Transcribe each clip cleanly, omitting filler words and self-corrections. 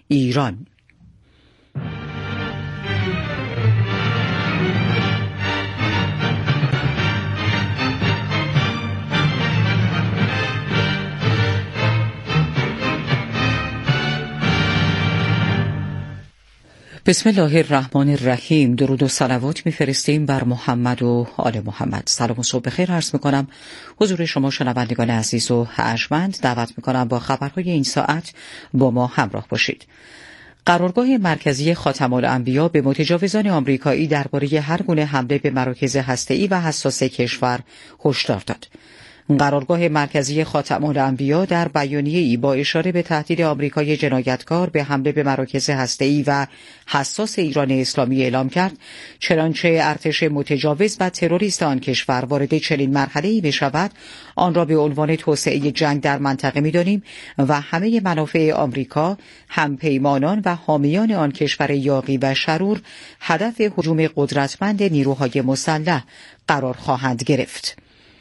ایران. بسم الله الرحمن الرحیم. درود و صلوات میفرستیم بر محمد و آل محمد. سلام و صبح بخیر عرض میکنم حضور شما شنوندگان عزیز و ارجمند. دعوت میکنم با خبرهای این ساعت با ما همراه باشید. قرارگاه مرکزی خاتم الانبیا به متجاوزان آمریکایی درباره هر گونه حمله به مراکز هسته‌ای و حساس کشور هشدار داد. قرارگاه مرکزی خاتم الانبیا در بیانیه‌ای با اشاره به تهدید آمریکای جنایتکار به حمله به مراکز هسته‌ای و حساس ایران اسلامی اعلام کرد چنانچه ارتش متجاوز و تروریست آن کشور وارد چنین مرحله‌ای بشود آن را به عنوان توسعه جنگ در منطقه می‌دانیم و همه منافع آمریکا، همپیمانان و حامیان آن کشور یاغی و شرور هدف هجوم قدرتمند نیروهای مسلح قرار خواهند گرفت.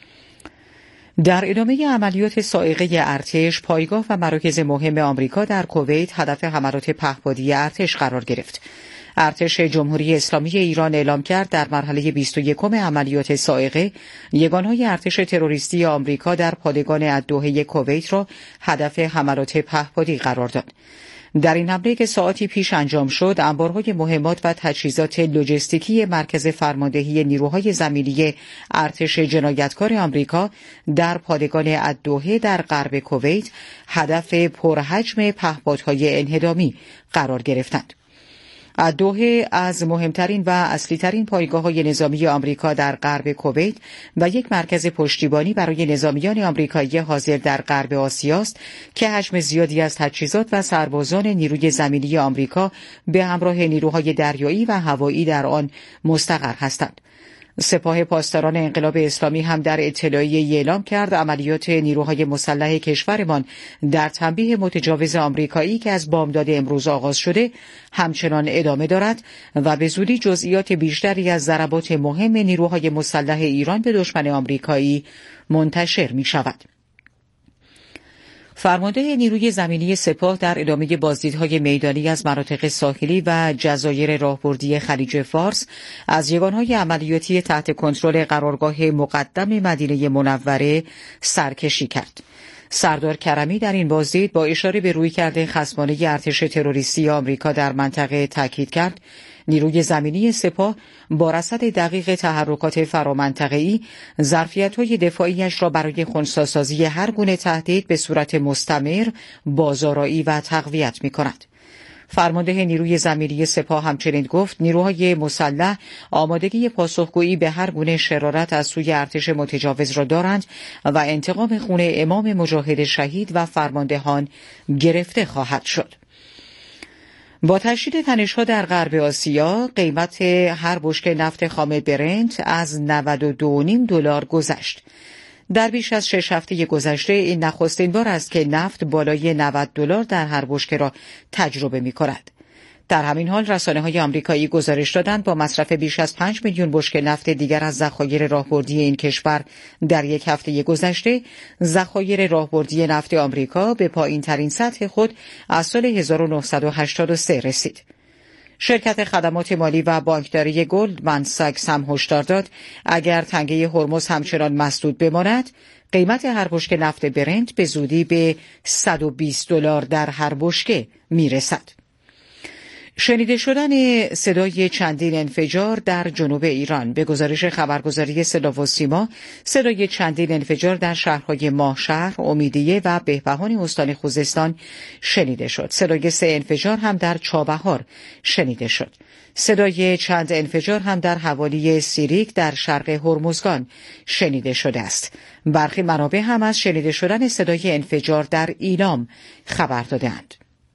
در ادامه عملیات صاعقه ارتش، پایگاه و مراکز مهم آمریکا در کویت هدف حملات پهپادی ارتش قرار گرفت. ارتش جمهوری اسلامی ایران اعلام کرد در مرحله 21 عملیات صاعقه یگانهای ارتش تروریستی آمریکا در پادگان الدوحه کویت را هدف حملات پهپادی قرار داد. در این حمله که ساعتی پیش انجام شد، انبارهای مهمات و تجهیزات لوجستیکی مرکز فرماندهی نیروهای زمینی ارتش جنایتکار آمریکا در پادگان الدوحه در غرب کویت هدف پرحجم پهپادهای انهدامی قرار گرفتند. الدوحه از مهمترین و اصلیترین پایگاه‌های نظامی آمریکا در غرب کویت و یک مرکز پشتیبانی برای نظامیان آمریکایی حاضر در غرب آسیا است که حجم زیادی از تجهیزات و سربازان نیروی زمینی آمریکا به همراه نیروهای دریایی و هوایی در آن مستقر هستند. سپاه پاسداران انقلاب اسلامی هم در اطلاعیه‌ای اعلام کرد عملیات نیروهای مسلح کشورمان در تنبیه متجاوز آمریکایی که از بامداد امروز آغاز شده همچنان ادامه دارد و به زودی جزئیات بیشتری از ضربات مهم نیروهای مسلح ایران به دشمن آمریکایی منتشر می شود. فرمانده نیروی زمینی سپاه در ادامه بازدیدهای میدانی از مناطق ساحلی و جزایر راهبردی خلیج فارس از یگانهای عملیاتی تحت کنترل قرارگاه مقدم مدینه منوره سرکشی کرد. سردار کرمی در این بازدید با اشاره به رویکرد خصمانه ارتش تروریستی آمریکا در منطقه تاکید کرد نیروی زمینی سپاه با رصد دقیق تحرکات فرامنطقه‌ای ظرفیت‌های دفاعیش را برای خنثی‌سازی هر گونه تهدید به صورت مستمر بازآرایی و تقویت می‌کند. فرمانده نیروی زمینی سپاه همچنین گفت نیروهای مسلح آمادگی پاسخگویی به هر گونه شرارت از سوی ارتش متجاوز را دارند و انتقام خون امام مجاهد شهید و فرماندهان گرفته خواهد شد. با تشدید تنش‌ها در غرب آسیا، قیمت هر بشکه نفت خام برنت از $92.5 گذشت. در بیش از 6 هفته گذشته این نخستین بار است که نفت بالای $90 در هر بشکه را تجربه می‌کند. در همین حال رسانه‌های آمریکایی گزارش دادند با مصرف بیش از 5 میلیون بشکه نفت دیگر از ذخایر راهبردی این کشور در یک هفته گذشته، ذخایر راهبردی نفت آمریکا به پایین‌ترین سطح خود از سال 1983 رسید. شرکت خدمات مالی و بانکداری گلدمن ساکس هم هشدار داد اگر تنگه هرمز همچنان مسدود بماند، قیمت هر بشکه نفت برنت به زودی به $120 در هر بشکه میرسد. شنیده شدن صدای چندین انفجار در جنوب ایران. به گزارش خبرگزاری صدا و سیما، صدای چندین انفجار در شهرهای ماهشهر، امیدیه و بهبهان استان خوزستان شنیده شد. صدای 3 انفجار هم در چابهار شنیده شد. صدای چند انفجار هم در حوالی سیریک در شرق هرمزگان شنیده شده است. برخی منابع هم از شنیده شدن صدای انفجار در ایلام خبر دادند.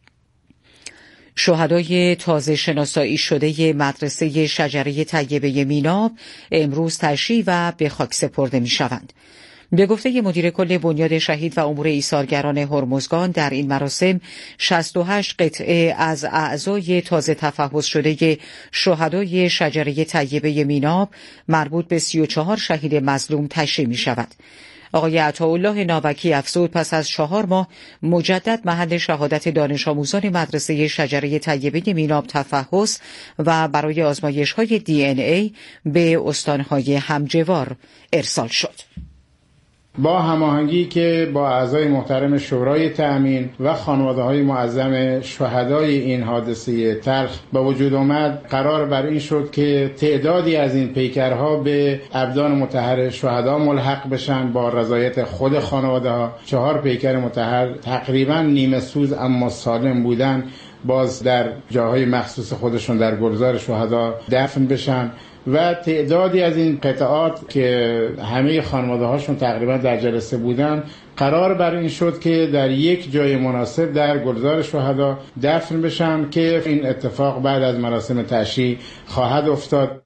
شهدای تازه شناسایی شده مدرسه شجره طیبه میناب امروز تشییع و به خاک سپرده می شوند. به گفته مدیر کل بنیاد شهید و امور ایثارگران هرمزگان، در این مراسم 68 قطعه از اعضای تازه تفحص شده شهدای شجره طیبه میناب مربوط به 34 شهید مظلوم تشییع می شود. آقای عطاالله ناوکی افزود پس از 4 ماه مجدد محل شهادت دانش آموزان مدرسه شجره طیبه میناب تفحص و برای آزمایش‌های DNA به استان‌های همجوار ارسال شد. با هماهنگی که با اعضای محترم شورای تأمین و خانواده‌های معظم شهدای این حادثه تلخ به وجود آمد، قرار بر این شد که تعدادی از این پیکرها به ابدان مطهر شهدا ملحق بشن با رضایت خود خانواده‌ها. 4 پیکر مطهر تقریبا نیمه سوز اما سالم بودن، باز در جاهای مخصوص خودشون در گلزار شهدا دفن بشن و تعدادی از این قطعات که همه خانواده هاشون تقریبا در جلسه بودن، قرار بر این شد که در یک جای مناسب در گلزار شهدا دفن بشن که این اتفاق بعد از مراسم تشییع خواهد افتاد.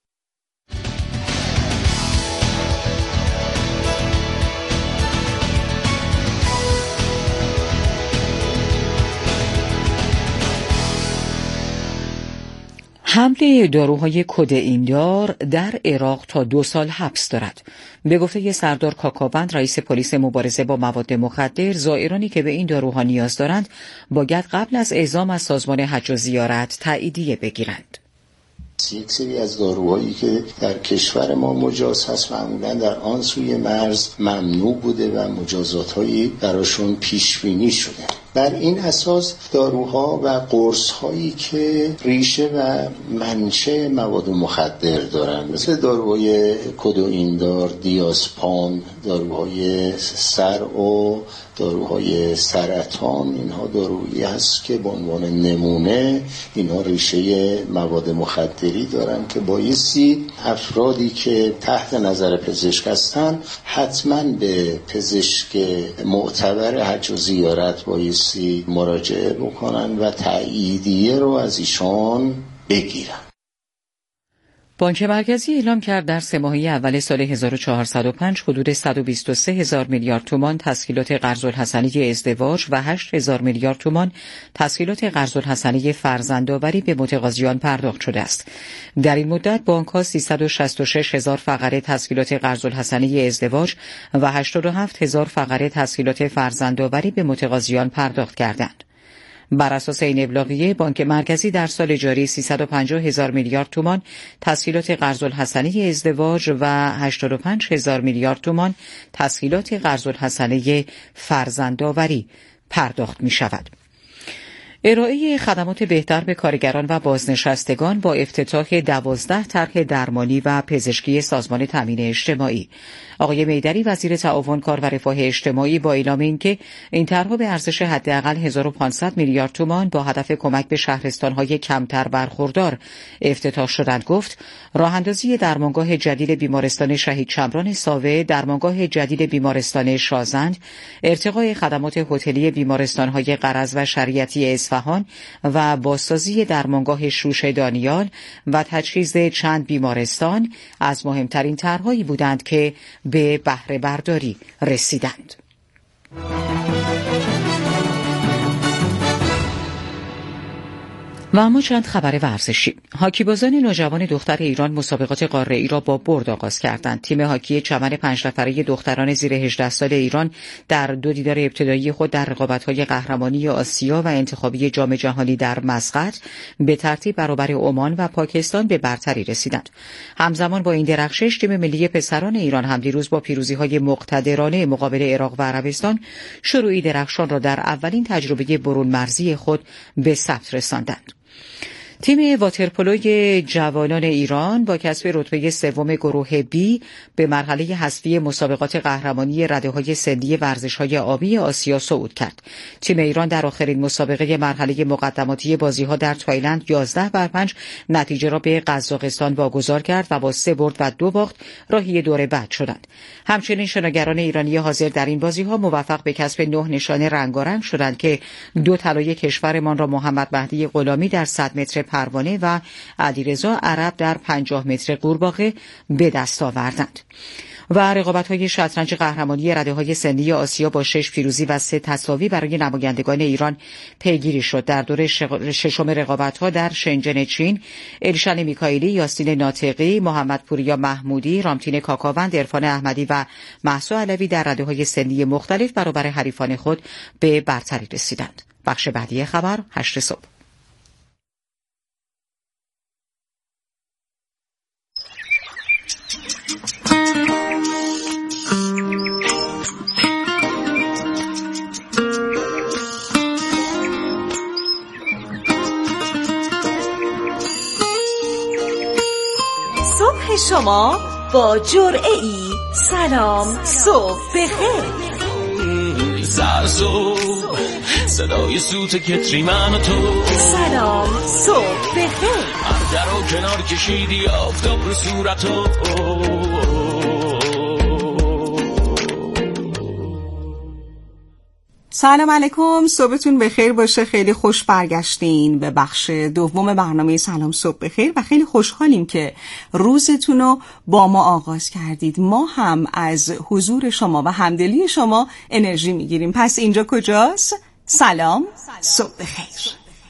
حمله داروهای کدئیندار در عراق تا 2 سال حبس دارد. به گفته سردار کاکاوند، رئیس پلیس مبارزه با مواد مخدر، زائرانی که به این داروها نیاز دارند باید قبل از اعزام از سازمان حج و زیارت تاییدیه بگیرند. یک سری از داروهایی که در کشور ما مجاز هست معمولا در آن سوی مرز ممنوع بوده و مجازات‌هایی براشون پیش بینی شده. بر این اساس داروها و قرص‌هایی که ریشه و منشأ مواد مخدر دارن، مثل داروهای کدئیندار، دیازپام، داروهای سر و داروهای سرطان، اینها دارویی هست که به عنوان نمونه اینها ریشه مواد مخدری دارن که بایستی افرادی که تحت نظر پزشک هستن حتما به پزشک معتبر حج و زیارت بایستی مراجعه بکنن و تاییدیه رو از ایشان بگیرن. بانک مرکزی اعلام کرد در 3 ماهه اول سال 1405 حدود 123,000 میلیارد تومان تسهیلات قرض الحسنه ازدواج و 8,000 میلیارد تومان تسهیلات قرض الحسنه فرزندآوری به متقاضیان پرداخت شده است. در این مدت بانک‌ها 366,000 فقره تسهیلات قرض الحسنه ازدواج و 87,000 فقره تسهیلات فرزندآوری به متقاضیان پرداخت کردند. بر اساس این ابلاغیه بانک مرکزی در سال جاری 350,000 میلیارد تومان تسهیلات قرض الحسنه ازدواج و 85,000 میلیارد تومان تسهیلات قرض الحسنه فرزندآوری پرداخت می شود. ارائه خدمات بهتر به کارگران و بازنشستگان با افتتاح 12 طرح درمانی و پزشکی سازمان تامین اجتماعی. آقای میدری وزیر تعاون کار و رفاه اجتماعی با اعلام اینکه این طرح‌ها به ارزش حداقل 1500 میلیارد تومان با هدف کمک به شهرستان‌های کمتر برخوردار افتتاح شدند گفت راه‌اندازی درمانگاه جدید بیمارستان شهید شمران ساوه، درمانگاه جدید بیمارستان شازند، ارتقای خدمات هتلی بیمارستان‌های قرض و شریعتی اصفهان و بازسازی درمانگاه شوش دانیال و تجهیز چند بیمارستان از مهمترین طرح‌هایی بودند که به بهره برداری رسیدند. و اما چند خبر ورزشی. هاکیبازان نوجوان دختر ایران مسابقات قاره‌ای را با برد آغاز کردند. تیم هاکی چمن 5 نفره دختران زیر 18 سال ایران در 2 دیدار ابتدایی خود در رقابت‌های قهرمانی آسیا و انتخابی جام جهانی در مسقط به ترتیب برابر عمان و پاکستان به برتری رسیدند. همزمان با این درخشش تیم ملی پسران ایران هم دیروز با پیروزی‌های مقتدرانه مقابل عراق و عربستان شروعی درخشان را در اولین تجربه برون مرزی خود به ثبت رساندند. تیم واترپولوی جوانان ایران با کسب رتبه 3 گروه بی به مرحله حذفی مسابقات قهرمانی رده‌های سنی ورزش‌های آبی آسیا صعود کرد. تیم ایران در آخرین مسابقه مرحله مقدماتی بازی‌ها در تایلند 11-5 نتیجه را به قزاقستان واگذار کرد و با 3 برد و 2 باخت راهی دور بعد شدند. همچنین شناگران ایرانی حاضر در این بازی‌ها موفق به کسب 9 نشان رنگارنگ شدند که 2 طلای کشورمان را محمد مهدی غلامی در 100 متر پروانه و علیرضا عرب در 50 متر قورباغه به دست آوردند. و رقابت‌های شطرنج قهرمانی رده‌های سنی آسیا با 6 پیروزی و 3 تساوی برای نمایندگان ایران پیگیری شد. در دوره ششم رقابت‌ها در شنژن چین، الشن میکائیلی، یاسین ناطقی، محمد پوریا محمودی، رامتین کاکاوند، عرفان احمدی و مهسا علوی در رده‌های سنی مختلف برابر حریفان خود به برتری رسیدند. بخش بعدی خبر 8 صبح. صبح شما با جرعه‌ای سلام صبح بخیر. صبح صدای سوت کتری من و تو، سلام صبح بخیر. در و کنار کشیدی آفتاب رو صورتو. سلام علیکم، صبحتون بخیر باشه. خیلی خوش برگشتین به بخش دوم برنامه سلام صبح بخیر و خیلی خوشحالیم که روزتون رو با ما آغاز کردید. ما هم از حضور شما و همدلی شما انرژی میگیریم. پس اینجا کجاست؟ سلام صبح بخیر.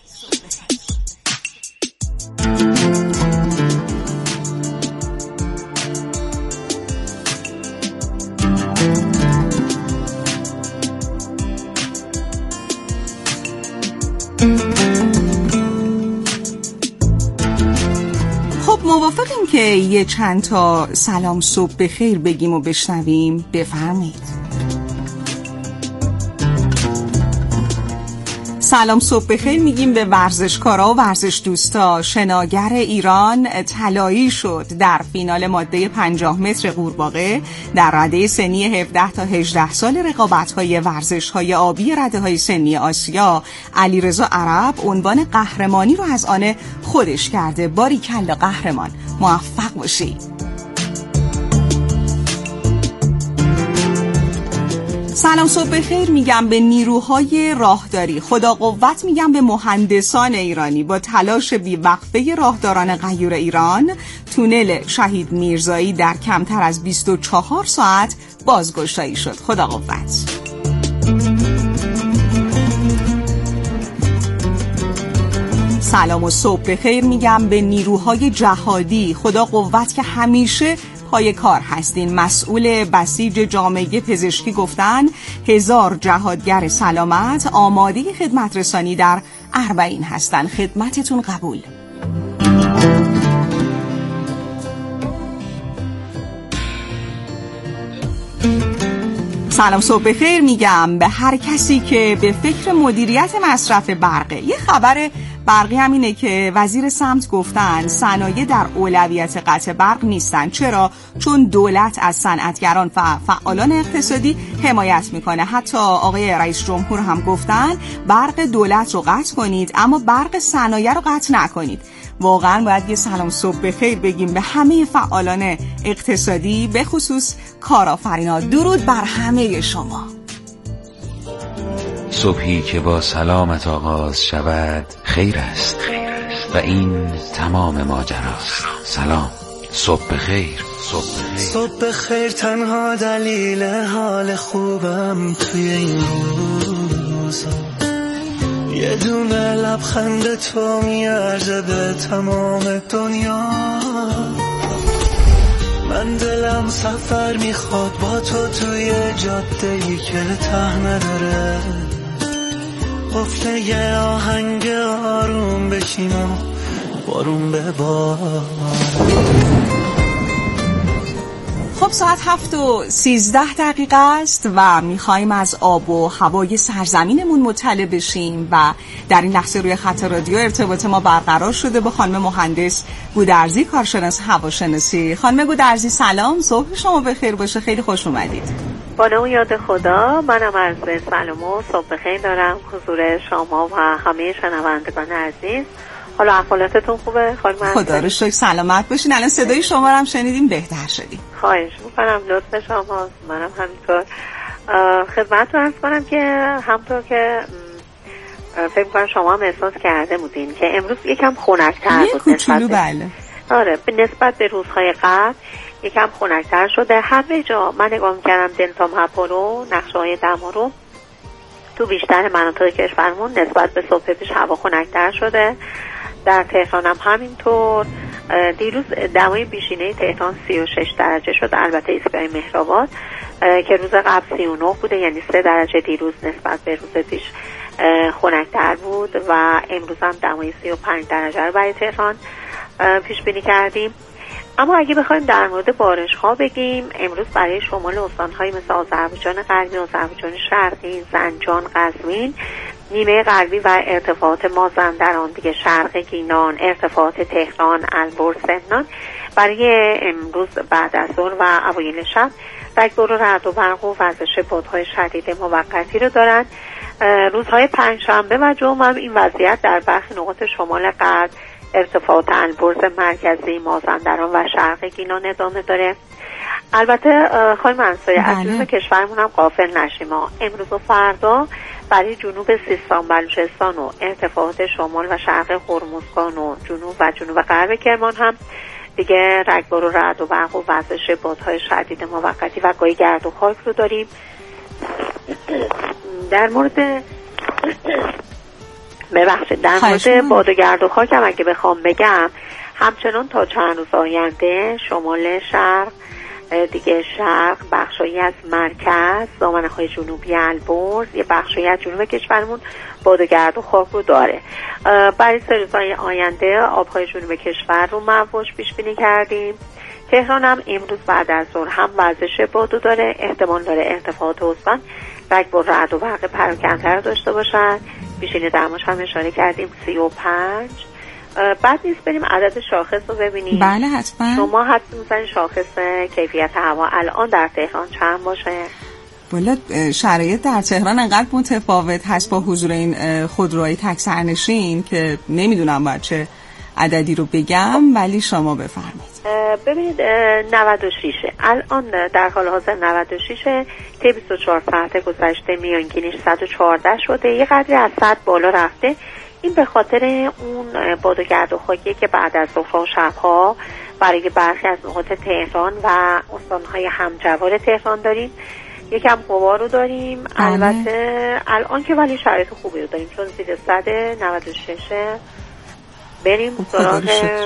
خب موافقیم که یه چند تا سلام صبح بخیر بگیم و بشنویم؟ بفرمایید. سلام صبح بخیر میگیم به ورزشکارا و ورزش دوستا. شناگر ایران طلایی شد در فینال ماده 50 متر قورباغه در رده سنی 17 تا 18 سال رقابت‌های ورزش‌های آبی رده‌های سنی آسیا. علیرضا عرب عنوان قهرمانی رو از آن خودش کرده. باریکلا قهرمان، موفق باشی. سلام صبح بخیر میگم به نیروهای راهداری. خدا قوت میگم به مهندسان ایرانی. با تلاش بی‌وقفه راهداران غیور ایران، تونل شهید میرزایی در کمتر از 24 ساعت بازگشایی شد. خدا قوت. سلام و صبح بخیر میگم به نیروهای جهادی. خدا قوت که همیشه پای کار هستین. مسئول بسیج جامعه پزشکی گفتن 1000 جهادگر سلامت آماده خدمت رسانی در اربعین هستن. خدمتتون قبول. سلام صبح بخیر میگم به هر کسی که به فکر مدیریت مصرف برقه. یه خبر برقی هم اینه که وزیر سمت گفتن صنایع در اولویت قطع برق نیستن. چرا؟ چون دولت از صنعتگران و فعالان اقتصادی حمایت میکنه. حتی آقای رئیس جمهور هم گفتن برق دولت رو قطع کنید اما برق صنایع رو قطع نکنید. واقعا باید یه سلام صبح بخیر بگیم به همه فعالان اقتصادی، به خصوص کارآفرینا. درود بر همه شما. صبحی که با سلامت آغاز شود خیر است و این تمام ماجراست. سلام صبح بخیر. صبح بخیر تنها دلیل حال خوبم توی این روزا، یه دونه لبخند تو میارزه به تمام دنیا. من دلم سفر میخواد با تو توی جاده‌ای که ته نداره، قفل یه آهنگ آروم بشینم بارون بباره. خب ساعت 7:13 است و میخوایم از آب و هوای سرزمینمون مطلع بشیم و در این لحظه روی خط رادیو ارتباط ما برقرار شده با خانم مهندس گودرزی، کارشناس هواشناسی. خانم گودرزی سلام، صبح شما بخیر باشه. خیلی خوش اومدید. با نام یاد خدا، منم عرض سلام و صبح بخیر دارم حضور شما و همه شنوندگان عزیز. حالا احوالاتتون خوبه خانم؟ خدا رو شکر سلامت باشین. الان صدای شما رو هم شنیدیم، بهتر شدیم. خواهش میکنم، لطف شماست. منم همینطور خدمتتون عرض کنم که همطور که فکر کنم شما هم احساس کرده بودین که امروز یکم خنک‌تر بود. کوچولو بله. آره، به نسبت به روزهای قبل یکم خنک‌تر شده. همه جا من نگاه می‌کردم دلتا مپ رو، نقشه‌های دما رو، تو بیشتر مناطق کشورمون نسبت به صبح پیش هوا خنک‌تر شده. در تهران هم همینطور. دیروز دمای بیشینه تهران 36 درجه شد، البته ایستگاه مهرآباد که روز قبل 39 بوده، یعنی 3 درجه دیروز نسبت به روز پیش خنک‌تر بود و امروز هم دمای 35 درجه رو برای تهران پیش بینی کردیم. اما اگه بخوایم در مورد بارش‌ها بگیم، امروز برای شمال استان‌های مثل آذربایجان غربی، آذربایجان شرقی، زنجان، قزوین، نیمه غربی و ارتفاعات مازندران دیگه، شرق گینان، ارتفاعات تهران، البرز، سمنان، برای امروز بعد از ظهر و اوایل شب رگبار و رعد و برق و وزش بادهای شدید موقتی رو دارن. روزهای پنجشنبه و جمعه هم این وضعیت در برخی نقاط شمال غرب، ارتفاعات البرز مرکزی، مازندران و شرق گینان ادامه داره. البته خواهیم منصوری از جنوب کشورمون هم غافل نشیم. امروز و فردا برای جنوب سیستان، بلوچستان و ارتفاعات شمال و شرق هرمزگان و جنوب غرب کرمان هم دیگه رگبار و رعد و برق و وزش بادهای شدید موقتی و گاهی گرد و خاک رو داریم. در مورد باد و گرد و خاک هم اگه بخوام بگم، همچنان تا چند روز آینده شمال شرق، دیگه شرق، بخشایی از مرکز، دامنه‌های جنوبی البرز، یه بخشایی از جنوب کشورمون باد و گرد و خاک رو داره. برای 3 روزهای آینده آبهای جنوب کشور رو مواج پیش بینی کردیم. تهران هم امروز بعد از ظهر هم وزش بادو داره، احتمال داره ارتفاعات استان رگبار رعد و برق پراکنده رو داشته باشن. بیشینه دماش هم اشاره کردیم 35. بعد نیست بریم عدد شاخص رو ببینیم. بله حتما. شما حتما میزنید شاخص کیفیت هوا الان در تهران چند باشه؟ والا شرایط در تهران انقدر متفاوت هست با حضور این خودروهای تک سرنشین که نمیدونم باید چه عددی رو بگم، ولی شما بفرمایید. ببینید 96 الان در حال حاضر 96 طی 24 ساعت گذشته میانگینش 114 شده، یه قدری از 100 بالا رفته. این به خاطر اون باد و گرد و خاکی که بعد از ظهر و شبها برای برخی از نقاط تهران و استان‌های همجوار تهران داریم. یکم غبار رو داریم. البته الان که ولی شرایط خوبی رو داریم چون زیر 96. بریم سراغ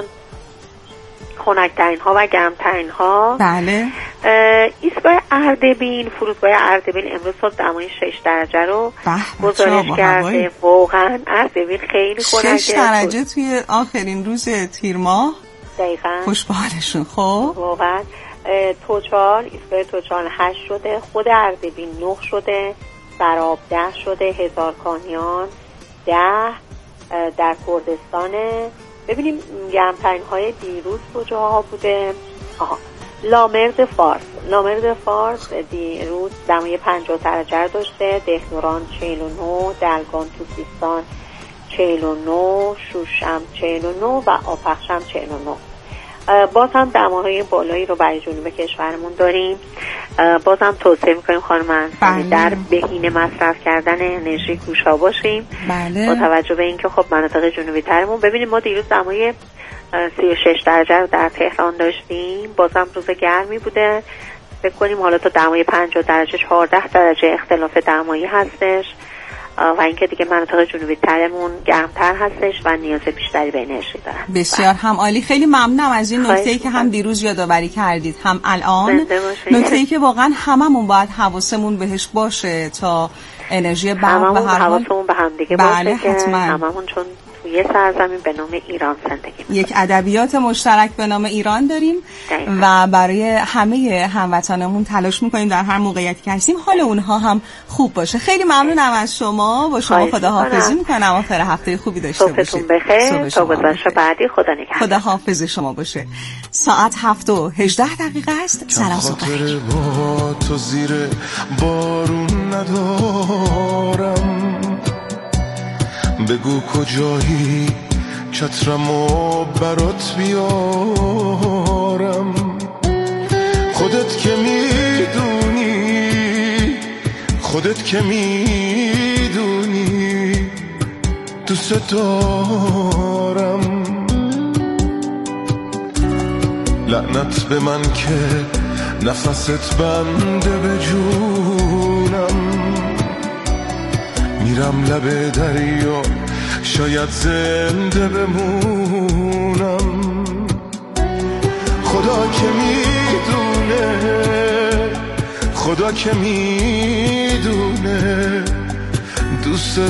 خنک‌ترین ها و گرم‌ترین ها. بله. ایستگاه اردبیل، فرودگاه اردبیل امروز صبح دمای 6 درجه رو گزارش کرده. واقعا اردبیل خیلی خنکه. 6 درجه توی آخرین روز تیر ماه. دقیقاً. خوشبالشون. خب واقعا توچال، ایستگاه توچال 8 شده، خود اردبیل 9 شده، سراب 10 شده، هزارکانیان 10 در کردستانه. ببینیم گرمترین های دیروز کجاها بوده. لامرد فارس دیروز دمای 50 درجه داشته، دهنوران 49، دلگان تو سیستان 49، شوشم 49 و آپخشم 49. باز هم دماهای بالایی رو برای جنوب کشورمون داریم. باز هم توصیه میکنیم خانم انصاری در بهینه مصرف کردن انرژی گوشا باشیم. بله. با توجه به اینکه خب مناطق جنوبی ترمون، ببینیم ما دیروز دمای 36 درجه رو در تهران داشتیم، باز هم روز گرمی بوده. فکر کنیم حالا تا دمای 50 درجه 14 درجه اختلاف دمایی هستش و اینکه دیگه مناطق جنوبی ترمون گرمتر هستش و نیاز بیشتری به انرژی دارن. بسیار هم عالی. خیلی ممنونم از این نکته‌ای که هم دیروز یادآوری کردید هم الان، نکته‌ای که واقعا هممون باید حواسمون بهش باشه تا انرژی برق به هر حال حواسمون به هم دیگه بله باشه حتما. که هممون چون توی سرزمین به نام ایران زندگی می‌کنیم. یک ادبیات مشترک به نام ایران داریم و برای همه هموطنمون تلاش میکنیم در هر موقعیتی که هستیم حال اونها هم خوب باشه. خیلی ممنونم از شما. با شما خداحافظی میکنم. آخر هفته خوبی داشته باشید. صبحتون بخیر. تا گذشت بعدی خدا نگهدار. خداحافظ شما باشه. ساعت 7:18 است. سلام صبح بخیر. با تو زیر بارون ندارم، بگو کجایی چترمو برات بیارم. خودت که میدونی دوست دارم. لعنت به من که نفست بنده به جونم. میرم لب دریا شاید زنده بمونم. خدا که میدونه، خدا که میدونه دوست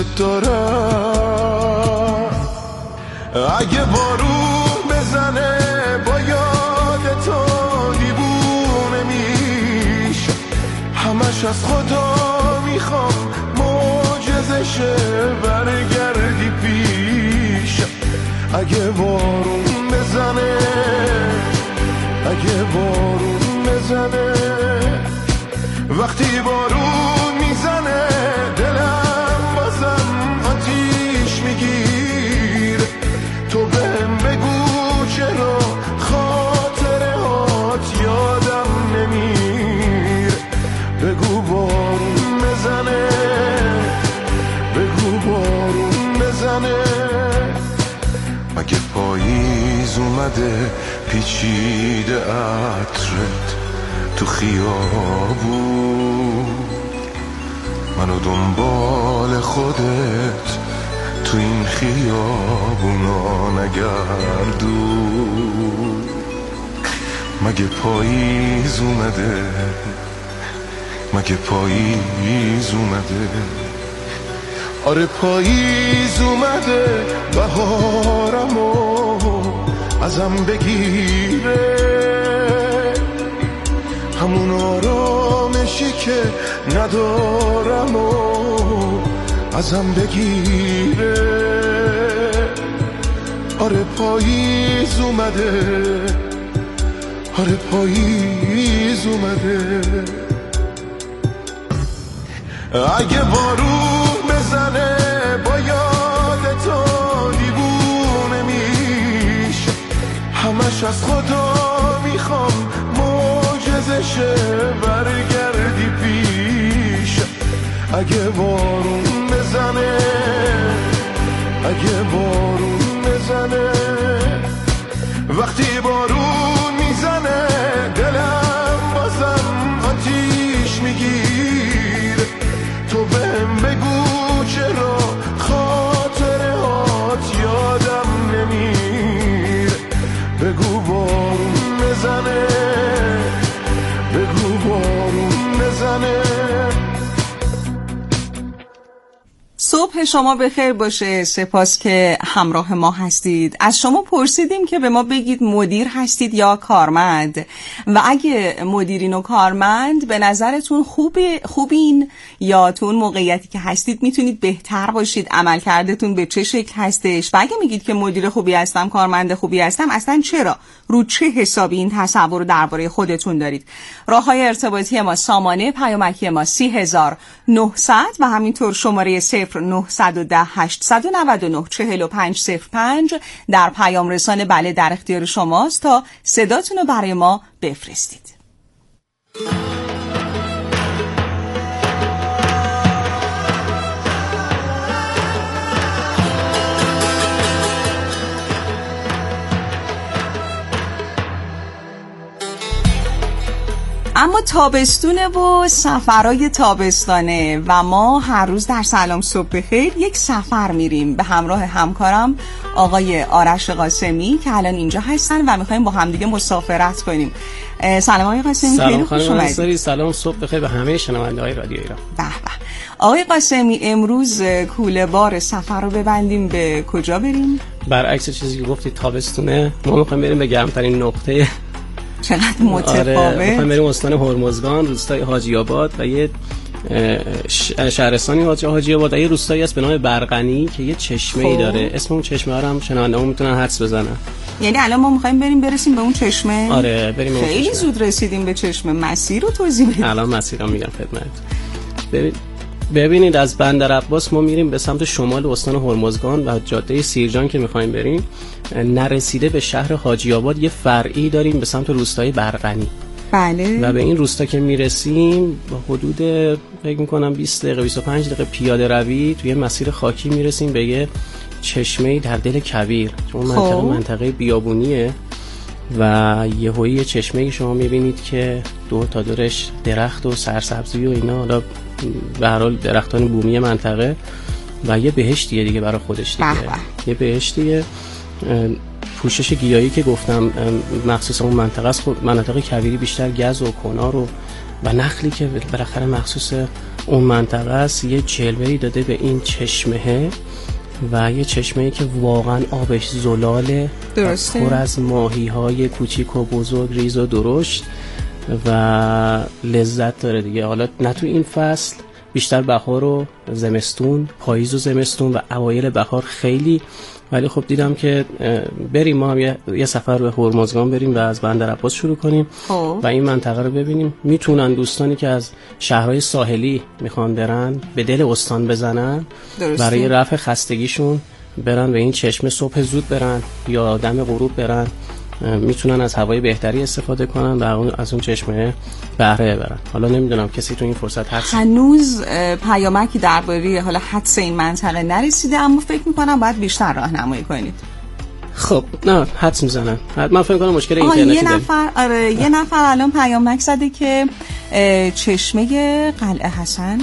دارم. اگه بارون بزنه با یاد تو دیوونه میشه، همش از خدا میخوام معجزشه برگردی پیش. اگه بارون بزنه، اگه بارون بزنه، وقتی بارون میزنه دلم بازم آتیش میگیر. تو بهم بگو چرا خاطره هات یادم نمیر. بگو بارون بزنه، بگو بارون بزنه. مگه پاییز اومده پیچیده عطرت تو خیابون، منو دنبال خودت تو این خیابونا نگردون. مگه پاییز اومده، مگه پاییز اومده؟ آره پاییز اومده بهارمو ازم بگیره، همون آرامشی که ندارم و ازم بگیره. آره پاییز اومده، آره پاییز اومده. اگه بارون بزنه با یاد تو دیوونه میشه، همش از خدا میخوام معجزشه برگردی پیش. اگه بارون بزنه، اگه بارون بزنه، وقتی بارون میزنه دلم بازم آتیش میگیر. تو بهم بگو چرا خاطره هات یادم نمیر. بگو بارون بزنه، بگو بارون بزنه. صبح شما بخیر باشه. سپاس که همراه ما هستید. از شما پرسیدیم که به ما بگید مدیر هستید یا کارمند، و اگه مدیرین و کارمند به نظرتون خوبین یا تو اون موقعیتی که هستید میتونید بهتر باشید، عملکردتون به چه شکل هستش؟ و اگه میگید که مدیر خوبی هستم، کارمند خوبی هستم، اصلا چرا؟ رو چه حسابی این تصور درباره خودتون دارید؟ راههای ارتباطی ما سامانه پیامکی ما 30900 و همینطور شماره 0910 899 4505 در پیام رسان بله در اختیار شماست تا صداتون رو برای ما بفرستید. اما تابستونه و سفرهای تابستانه و ما هر روز در سلام صبح بخیر یک سفر میریم به همراه همکارم آقای آرش قاسمی که الان اینجا هستن و میخوایم با همدیگه مسافرت کنیم. سلام آقای قاسمی، خیلی خوش اومدید. سلام صبح بخیر به همه شنونده‌های رادیو ایران. به به. آقای قاسمی امروز کوله بار سفر رو ببندیم، به کجا بریم؟ برعکس چیزی که گفتید تابستونه، ما میخوایم بریم به گرمترین نقطه. چقدر متفاوت. آره، میخوایم بریم استان هرمزگان، روستای حاجی آباد و یه شهرستانی حاجی آباد و یه روستایی هست به نام برقنی که یه چشمه‌ای داره. اسم اون چشمه رو هم شنونده‌ها میتونن حدس بزنن. یعنی الان ما میخوایم برسیم به اون چشمه؟ آره بریم اون خیلی زود رسیدیم به چشمه. مسیر رو توضیح بدید. الان مسیر رو میگم خدمت. ببینید از بندر عباس ما میریم به سمت شمال استان هرمزگان و جاده سیرجان که میخوایم بریم، نرسیده به شهر حاجی آباد یه فرعی داریم به سمت روستای برقنی. بله. و به این روستا که میرسیم با حدود فکر میکنم 20 دقیقه 25 دقیقه پیاده روی توی مسیر خاکی میرسیم به یه چشمه‌ای در دل کویر. چون منطقه بیابونیه و یهویی چشمه شما میبینید که دور تا دورش درخت و سرسبزی و اینا، حالا به هر حال درختان بومی منطقه و یه بهشتیه دیگه برای خودش دیگه. یه بهشتیه. پوشش گیاهی که گفتم مخصوص اون منطقه است. مناطق کویری بیشتر گز و کنار و نخلی که بالاخره مخصوص اون منطقه است یه جلوه‌ای داده به این چشمه و یه چشمه‌ای که واقعا آبش زلاله، درسته، پر از ماهی‌های کوچیک و بزرگ، ریز و درشت و لذت داره دیگه. حالا نه تو این فصل، بیشتر بهار و زمستون، پاییز و زمستون و اوایل بهار خیلی. ولی خب دیدم که بریم ما هم یه سفر به هرمزگان بریم و از بندر عباس شروع کنیم و این منطقه رو ببینیم. میتونن دوستانی که از شهرهای ساحلی میخوان برن به دل استان بزنن، برای رفع خستگیشون برن به این چشمه، صبح زود برن یا دم غروب برن، میتونن از هوای بهتری استفاده کنن و از اون چشمه بهره ببرن. حالا نمیدونم کسی تو این فرصت هست؟ هنوز پیامکی درباره حالا حدس این منطقه نرسیده، اما فکر میکنم باید بیشتر راهنمایی کنید. خب نه حدس میزنن. من فکر کنم مشکل اینترنتی داریم. یه نفر الان پیامک زده که چشمه قلعه حسن.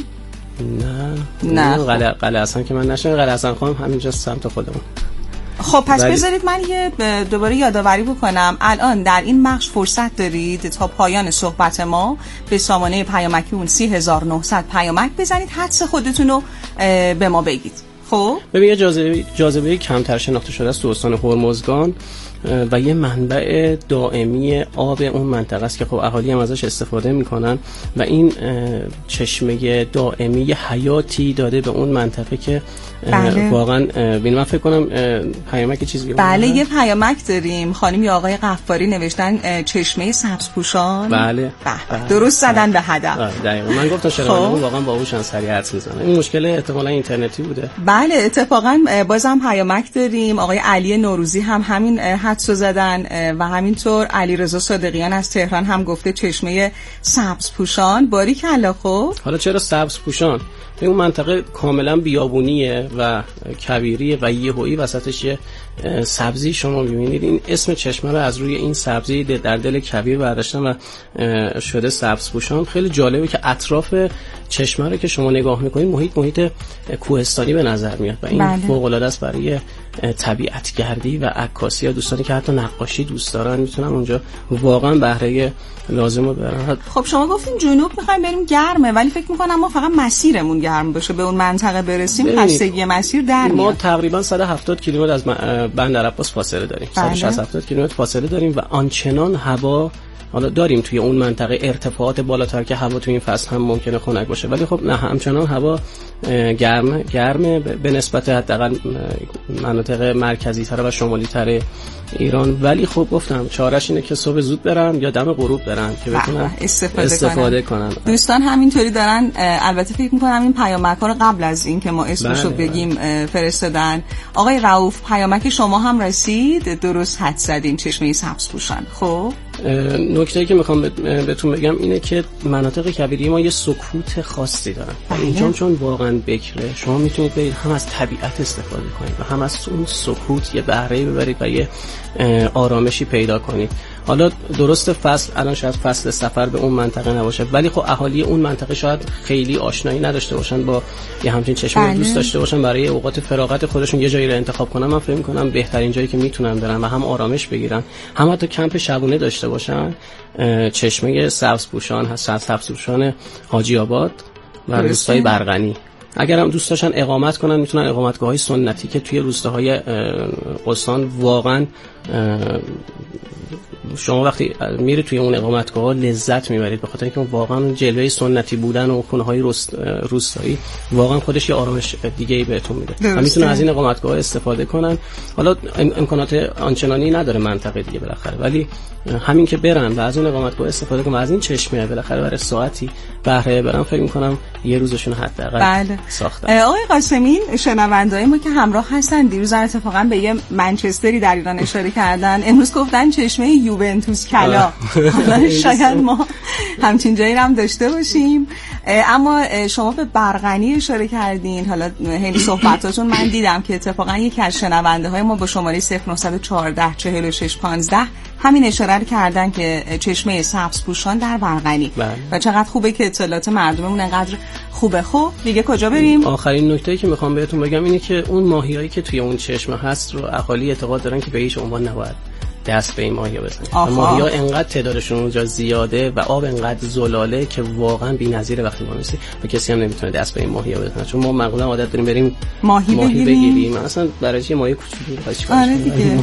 نه قلعه حسن که من نشنیدم. قلعه حسن خانم همینجا سمت خودمون. خب پس بذارید من یه دوباره یادآوری بکنم. الان در این بخش فرصت دارید تا پایان صحبت ما به سامانه پیامکیمون 3900 پیامک بزنید، حدس خودتون رو به ما بگید. خب ببین یه جاذبه کمتر شناخته شده است تو استان هرمزگان و یه منبع دائمی آب اون منطقه است که خب اهالی هم ازش استفاده میکنن و این چشمه دائمی حیاتی داده به اون منطقه که واقعا من فکر کنم پیامک چیزی بله یه پیامک داریم. خانم یا آقای غفاری نوشتن چشمه سبزپوشان. بله درست زدن به هدف. دقیقاً من گفتم شنوندگان واقعا باهوشن، سریع حدس میزنن. این مشکل احتمالاً اینترنتی بوده. بله اتفاقا بازم پیامک داریم. آقای علی نوروزی هم همین حدسو زدن و همینطور علیرضا صادقیان از تهران هم گفته چشمه سبزپوشان. باریکلا. خب حالا چرا سبزپوشان؟ این اون منطقه کاملا بیابونیه و کویریه و یهویی وسطش یه سبزی شما می‌بینید. این اسم چشمه رو از روی این سبزی در دل کویر برداشتن و شده سبزپوشان. خیلی جالبه که اطراف چشمه رو که شما نگاه می‌کنید محیط کوهستانی به نظر میاد و این فوق‌العاده است برای طبیعت‌گردی و عکاسی. یا دوستانی که حتی نقاشی دوست دارن میتونن اونجا واقعا بهره لازم رو برن. خب شما گفتین جنوب می‌خوایم بریم گرمه، ولی فکر می‌کنم ما فقط مسیرمون گرم باشه به اون منطقه برسیم خستگی مسیر در میاد. ما تقریبا 170 کیلومتر از بندر عباس فاصله داریم. 160 کیلومتر فاصله داریم و آنچنان هوا حالا داریم توی اون منطقه ارتفاعات بالاتر که هوا توی این فصل هم ممکنه خنک باشه، ولی خب نه همچنان هوا گرمه به نسبت حداقل مناطق مرکزی تر و شمالی تر ایران. ولی خب گفتم چاره‌اش اینه که صبح زود برن یا دم غروب برن که بتونن استفاده کنن. دوستان همینطوری دارن. البته فکر می‌کنم این پیامک‌ها رو قبل از این که ما اسمشو بگیم فرستادن. آقای رؤوف پیامک شما هم رسید، درست حد زدین چشمه سبزپوشان. خب نکته‌ای که میخوام بهتون بگم اینه که مناطق کویری ما یه سکوت خاصی دارن. اینجا چون واقعا بکره شما میتونید برید هم از طبیعت استفاده کنید و هم از اون سکوت یه بهره‌ای ببرید و یه آرامشی پیدا کنید. حالا درست فصل الان شاید فصل سفر به اون منطقه نباشه، ولی خب اهالی اون منطقه شاید خیلی آشنایی نداشته باشن با یه همچین چشمه، دوست داشته باشن برای اوقات فراغت خودشون یه جایی رو انتخاب کنن. من فکر می‌کنم بهترین جایی که میتونن برن و هم آرامش بگیرن هم حتی کمپ شبونه داشته باشن چشمه سبزپوشان هست، سبزپوشان حاجی آباد و روستای برغنی. اگر هم دوست داشتن اقامت کنن میتونن اقامتگاه‌های سنتی که توی روستاهای استان واقعا شما وقتی میری توی اون اقامتگاه لذت میبرید، به خاطر اینکه واقعا جلوه سنتی بودن و خونه‌های روستایی واقعا خودش یه آرامش دیگه‌ای بهتون میده و میتونن از این اقامتگاه استفاده کنن. حالا امکانات آنچنانی نداره منطقه دیگه بالاخره، ولی همین که برن و از اون اقامتگاه استفاده کنن و از این چشمه بالاخره برای ساعتی بهره برن، فکر می‌کنم یه روزشون حداقل ساختن. آقای قاسمی شنونده‌های ما که همراه هستن دیروز اتفاقا به یه منچستری در ایران اشاره کردن، امروز گفتن چشمه یوونتوس کلا. شاید ما همچین جایی هم داشته باشیم. اما شما به برقنی اشاره کردین. حالا خیلی صحبتاتون من دیدم که اتفاقا یکی از شنونده های ما با شماره 0914 46 15 همین اشاره رو کردن که چشمه سبزپوشان در برقنی و چقدر خوبه که اطلاعات مردممون انقدر خوبه. خب دیگه کجا بریم؟ آخرین نکته‌ای که میخوام بهتون بگم اینه که اون ماهیایی که توی اون چشمه هست رو اهالی اعتقاد دارن که به هیچ عنوان نباید دست به این ماهیا بزنید. ماهیا انقدر تعدادشون اونجا زیاده و آب انقدر زلاله که واقعا بی‌نظیره وقتی ما می‌رسیم و کسی هم نمیتونه دست به این ماهیا بزنه، چون ما معمولا عادت داریم بریم ماهی بگیریم. اصلا برای چه ماهی کوچولو آره دیگه.